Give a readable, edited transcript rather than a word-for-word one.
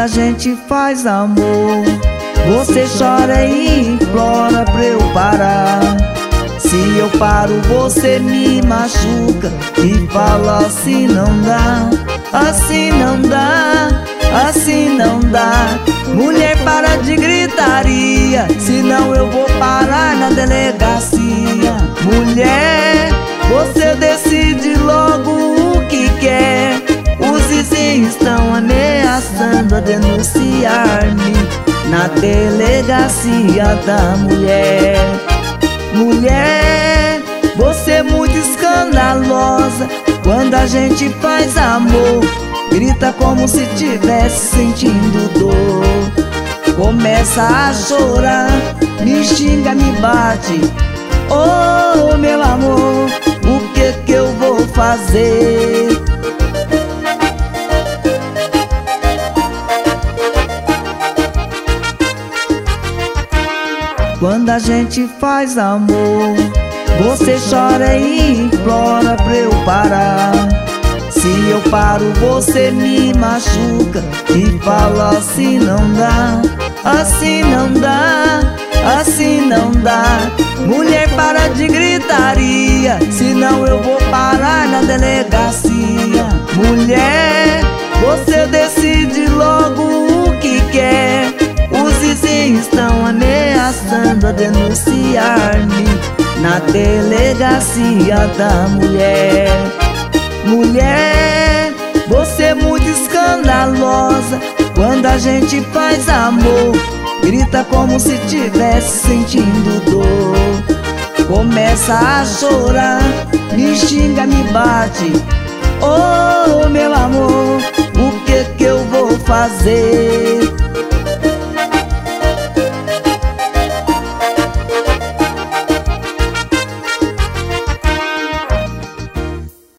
a gente faz amor, você chora e implora pra eu parar. Se eu paro, você me machuca e fala assim não dá, assim não dá, assim não dá. Mulher, para de gritaria, senão eu vou parar na delegacia. Mulher, você decide logo o que quer. Os vizinhos estão ameaçando a denunciar-me na delegacia da mulher. Mulher, você é muito escandalosa. Quando a gente faz amor, grita como se tivesse sentindo dor. Começa a chorar, me xinga, me bate. Oh, meu amor, o que eu vou fazer? Quando a gente faz amor, você chora e implora pra eu parar. Se eu paro, você me machuca e fala assim não dá, assim não dá, assim não dá. Mulher, para de gritaria, senão eu vou parar na delegacia. Mulher, você decide logo o que quer. Os vizinhos estão ameaçando a denunciar-me na delegacia da mulher. Mulher, você é muito escandalosa. Quando a gente faz amor, grita como se tivesse sentindo dor. Começa a chorar, me xinga, me bate. Oh, meu amor, o que eu vou fazer?